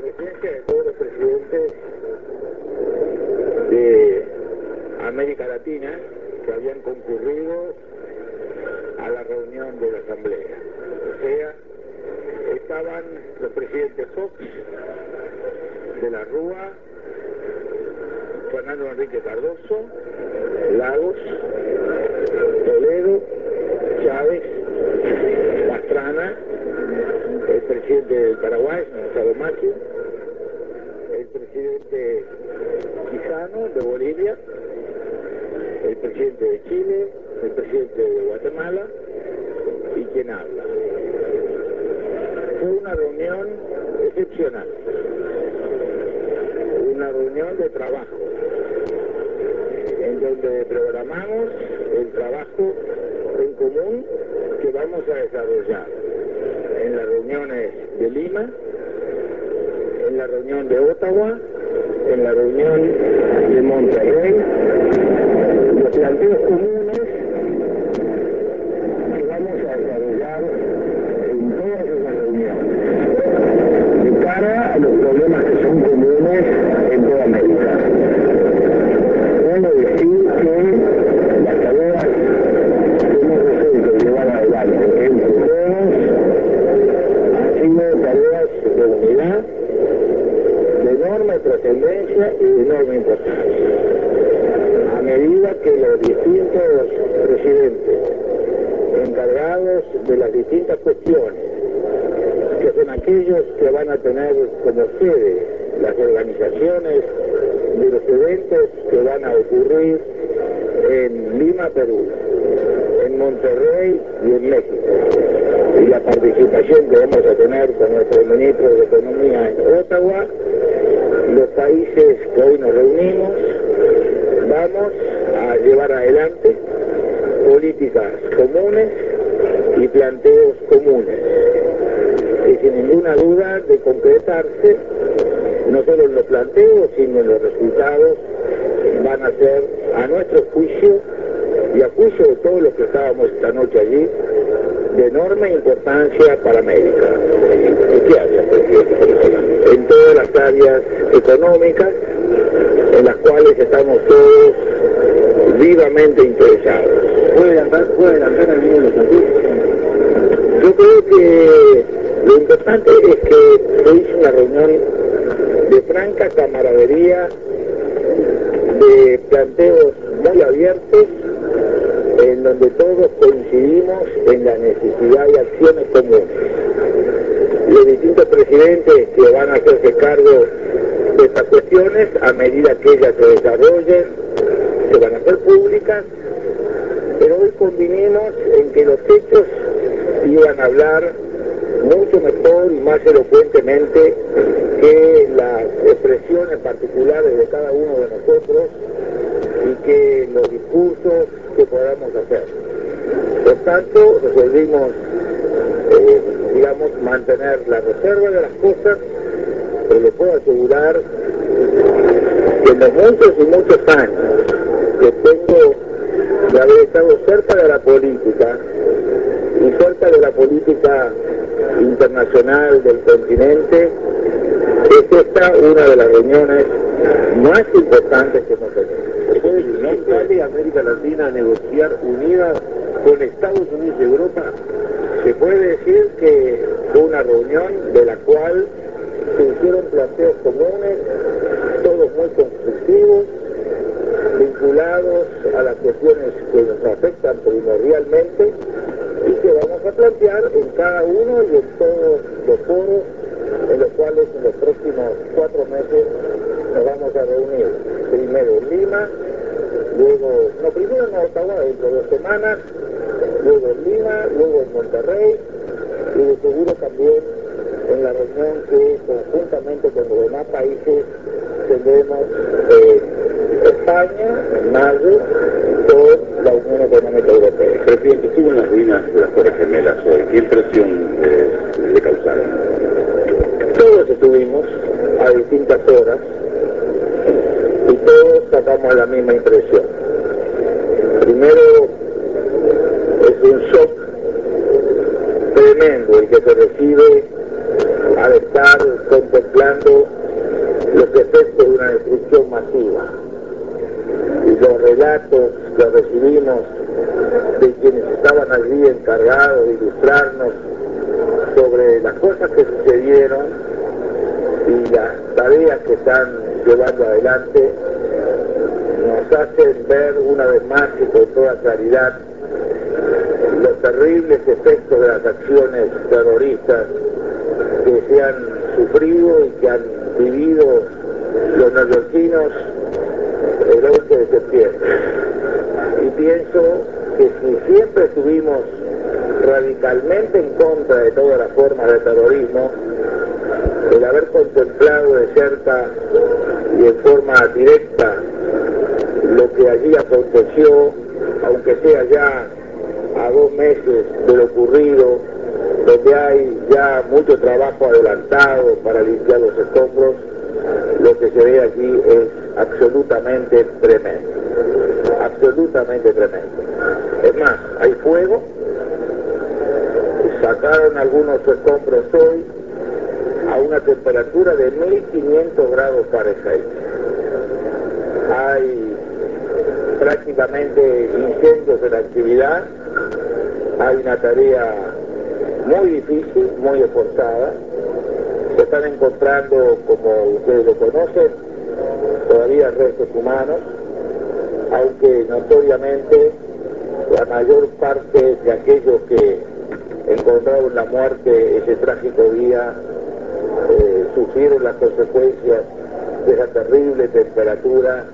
presencia de todos los presidentes de América Latina que habían concurrido a la reunión de la Asamblea. O sea, estaban los presidentes Fox, de la Rúa, Fernando Enrique Cardoso, Lagos, Toledo, Chávez, Pastrana, el presidente del Paraguay, Gonzalo Macri, el presidente Quijano de Bolivia, el presidente de Chile, el presidente de Guatemala y quien habla. Fue una reunión excepcional, una reunión de trabajo, en donde programamos el trabajo en común que vamos a desarrollar en las reuniones de Lima, en la reunión de Ottawa, en la reunión de Monterrey, los planteos comunes que vamos a desarrollar en todas esas reuniones, de cara a los problemas que son comunes en toda América. Puedo decir que las tareas que hemos resuelto llevar adelante entre todos han sido tareas de unidad, de enorme trascendencia y de enorme importancia. A medida que los distintos presidentes encargados de las distintas cuestiones, que son aquellos que van a tener como sede las organizaciones de los eventos que van a ocurrir en Lima, Perú, en Monterrey y en México, y la participación que vamos a tener con nuestro ministro de Economía en Ottawa, los países que hoy nos reunimos, vamos a llevar adelante políticas comunes y planteos comunes, y sin ninguna duda de concretarse, no solo en los planteos, sino en los resultados, van a ser, a nuestro juicio, y a juicio de todos los que estábamos esta noche allí, de enorme importancia para América. ¿En qué áreas, presidente? En todas las áreas económicas, en las cuales estamos todos vivamente interesados. ¿Puede adelantar alguno de los asuntos? Yo creo que lo importante es que se hizo una reunión de franca camaradería, de planteos muy abiertos, en donde todos coincidimos en la necesidad de acciones comunes. Los distintos presidentes que van a hacerse cargo de estas cuestiones, a medida que ellas se desarrollen, se van a hacer públicas, pero hoy convinimos en que los hechos iban a hablar mucho mejor y más elocuentemente que las expresiones particulares de cada uno de nosotros y que los discursos que podamos hacer. Por tanto, resolvimos, mantener la reserva de las cosas, pero le puedo asegurar que en los muchos y muchos años que tengo de haber estado cerca de la política y cerca de la política internacional del continente, es esta una de las reuniones más importantes que hemos tenido. ¿No sale América Latina a negociar unida con Estados Unidos y Europa? Se puede decir que fue una reunión de la cual se hicieron planteos comunes, todos muy constructivos, vinculados a las cuestiones que nos afectan primordialmente y que vamos a plantear en cada uno y en todos los foros en los cuales en los próximos 4 meses nos vamos a reunir. Primero en Lima, primero en Ottawa dentro de 2 semanas, luego en Lima, luego en Monterrey y de seguro también en la reunión que conjuntamente con los demás países tendremos en España en mayo con la Unión Económica Europea. Presidente, estuvo en las ruinas de las Torres Gemelas hoy. ¿Qué impresión le causaron? Todos estuvimos a distintas horas y todos sacamos la misma impresión. Primero, es un shock tremendo el que se recibe al estar contemplando los efectos de una destrucción masiva. Y los relatos que recibimos de quienes estaban allí encargados de ilustrarnos sobre las cosas que sucedieron y las tareas que están llevando adelante nos hacen ver una vez más y con toda claridad los terribles efectos de las acciones terroristas que se han sufrido y que han vivido los neoyorquinos el 11 de septiembre. Y pienso que si siempre estuvimos radicalmente en contra de todas las formas de terrorismo, el haber contemplado de cerca y en forma directa lo que allí aconteció, aunque sea ya a 2 meses de lo ocurrido, donde hay ya mucho trabajo adelantado para limpiar los escombros, lo que se ve allí es absolutamente tremendo, absolutamente tremendo. Es más, hay fuego, sacaron algunos escombros hoy a una temperatura de 1500 grados Fahrenheit. Hay prácticamente incendios en actividad, hay una tarea muy difícil, muy esforzada. Se están encontrando, como ustedes lo conocen, todavía restos humanos, aunque notoriamente la mayor parte de aquellos que encontraron la muerte ese trágico día sufrieron las consecuencias de esa terrible temperatura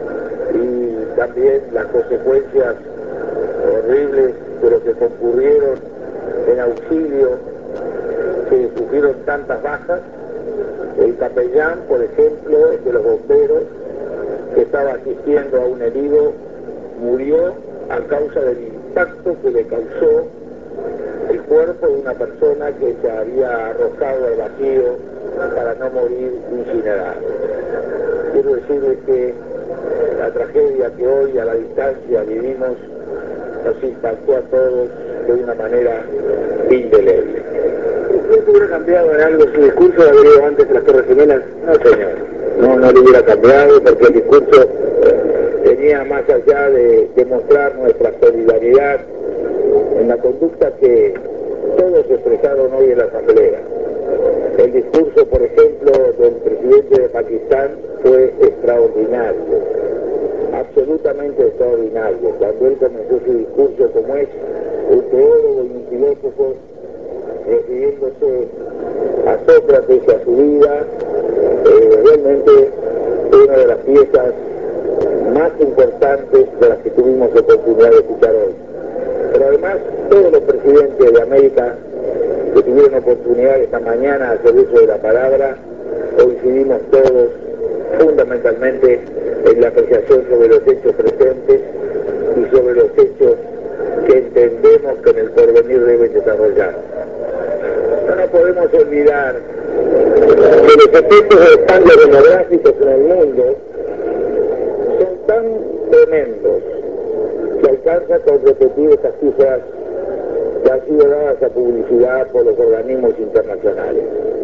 y también las consecuencias horribles de los que concurrieron en auxilio, que sufrieron tantas bajas. El capellán, por ejemplo, de los bomberos, que estaba asistiendo a un herido, murió a causa del impacto que le causó el cuerpo de una persona que se había arrojado al vacío para no morir incinerado. Quiero decirles que la tragedia que hoy a la distancia vivimos nos impactó a todos de una manera indeleble. ¿Usted hubiera cambiado en algo su discurso de haber ido antes de las Torres Gemelas? No, señor. No lo hubiera cambiado, porque el discurso tenía, más allá de demostrar nuestra solidaridad en la conducta que todos expresaron hoy en la Asamblea. El discurso, por ejemplo, del presidente de Pakistán fue extraordinario, absolutamente extraordinario. Cuando él comenzó su discurso, como es un teólogo y un filósofo, refiriéndose a Sócrates y a su vida, realmente una de las piezas más importantes de las que tuvimos oportunidad de escuchar hoy. Pero además, todos los presidentes de América que tuvieron oportunidad esta mañana de hacer uso de la palabra, coincidimos todos fundamentalmente en la apreciación sobre los hechos presentes y sobre los hechos que entendemos que en el porvenir deben desarrollar. No nos podemos olvidar que los efectos de los cambios demográficos en el mundo son tan tremendos que alcanza con repetir estas cifras que han sido dadas a publicidad por los organismos internacionales.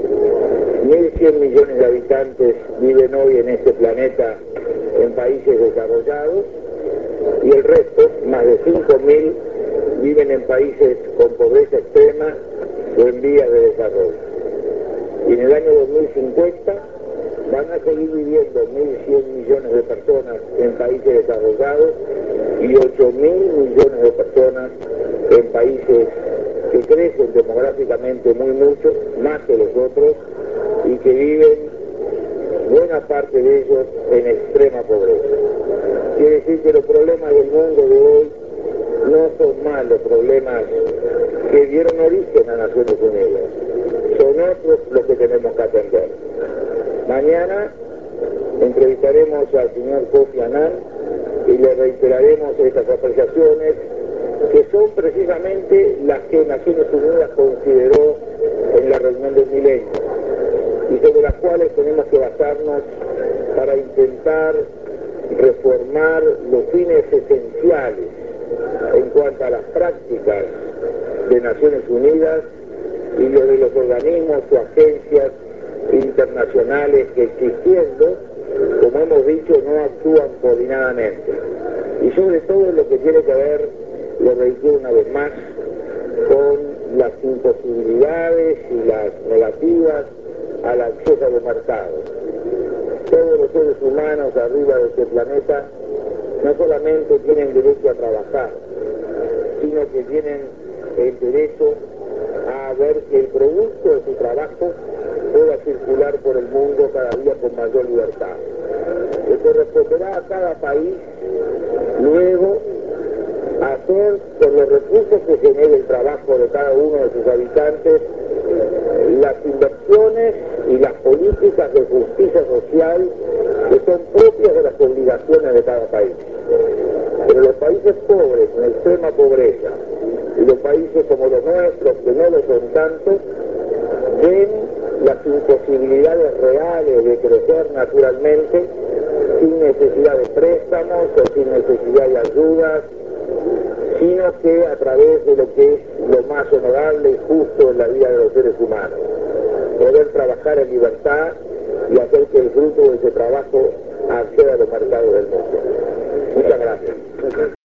1.100 millones de habitantes viven hoy en este planeta en países desarrollados y el resto, más de 5.000, viven en países con pobreza extrema o en vías de desarrollo. Y en el año 2050 van a seguir viviendo 1.100 millones de personas en países desarrollados y 8.000 millones de personas en países que crecen demográficamente muy mucho, más que los otros, y que viven buena parte de ellos en extrema pobreza. Quiere decir que los problemas del mundo de hoy no son más los problemas que dieron origen a Naciones Unidas, son otros los que tenemos que atender. Mañana entrevistaremos al señor Kofi Annan y le reiteraremos estas apreciaciones que son precisamente las que Naciones Unidas consideró en la reunión del milenio y sobre las cuales tenemos que basarnos para intentar reformar los fines esenciales en cuanto a las prácticas de Naciones Unidas y lo de los organismos o agencias internacionales que existiendo, como hemos dicho, no actúan coordinadamente. Y sobre todo lo que tiene que ver, lo reitero una vez más, con las imposibilidades y las negativas al acceso a los mercados. Todos los seres humanos arriba de este planeta no solamente tienen derecho a trabajar, sino que tienen el derecho a ver que el producto de su trabajo pueda circular por el mundo cada día con mayor libertad. Le corresponderá a cada país luego hacer con los recursos que genere el trabajo de cada uno de sus habitantes las inversiones y las políticas de justicia social que son propias de las obligaciones de cada país. Pero los países pobres, en extrema pobreza, y los países como los nuestros, que no lo son tanto, ven las imposibilidades reales de crecer naturalmente sin necesidad de préstamos o sin necesidad de ayudas, sino que a través de lo que es lo más honorable y justo en la vida de los seres humanos. Poder trabajar en libertad y hacer que el fruto de ese trabajo acceda a los mercados del mundo. Muchas gracias.